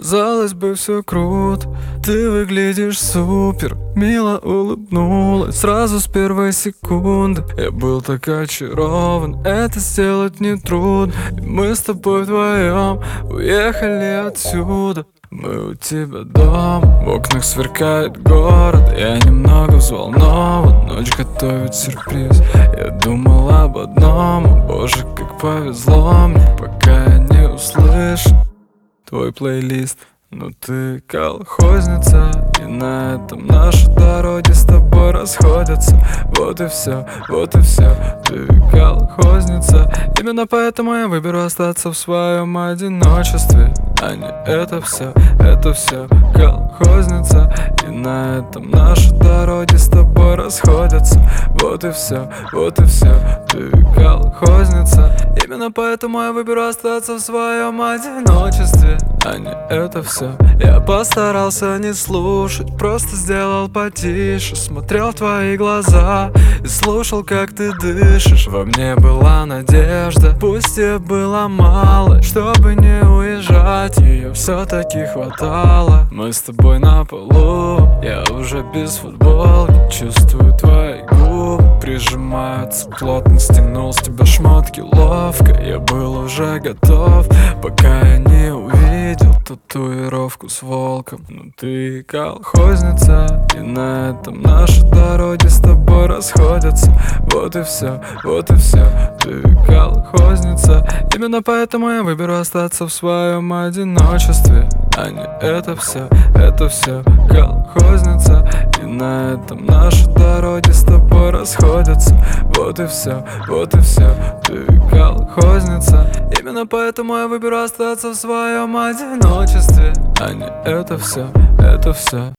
Казалось бы, все круто, ты выглядишь супер. Мило улыбнулась сразу с первой секунды. Я был так очарован, это сделать нетрудно. И мы с тобой вдвоем уехали отсюда. Мы у тебя дома, в окнах сверкает город. Я немного взволнован, ночь готовит сюрприз. Я думал об одном, боже, как повезло мне. Пока я не услышу твой плейлист. Ну ты колхозница, и на этом наши дороги с тобой расходятся. Вот и все, вот и все. Ты колхозница, именно поэтому я выберу остаться в своем одиночестве. А не это все колхозница, и на этом наши дороги с тобой расходятся. Вот и все, вот и все. Ты колхозница, именно поэтому я выберу остаться в своем одиночестве. А не это все. Я постарался не слушать, просто сделал потише. Смотрел в твои глаза и слушал, как ты дышишь. Во мне была надежда, пусть ее было мало. Чтобы не уезжать, ее все-таки хватало. Мы с тобой на полу, я уже без футболки. Чувствую твои губы прижимаются плотно. Стянул с тебя шмотки ловко. Я был уже готов, пока я не увидел татуировку с волком. Ну ты колхозница, и на этом наши дороги с тобой расходятся. Вот и все, вот и все. Ты колхозница, именно поэтому я выберу остаться в своем одиночестве. А не это все колхозница, и на этом наши дороги с тобой расходятся. Вот и все, вот и все. Ты колхозница, именно поэтому я выберу остаться в своем одиночестве. А не это все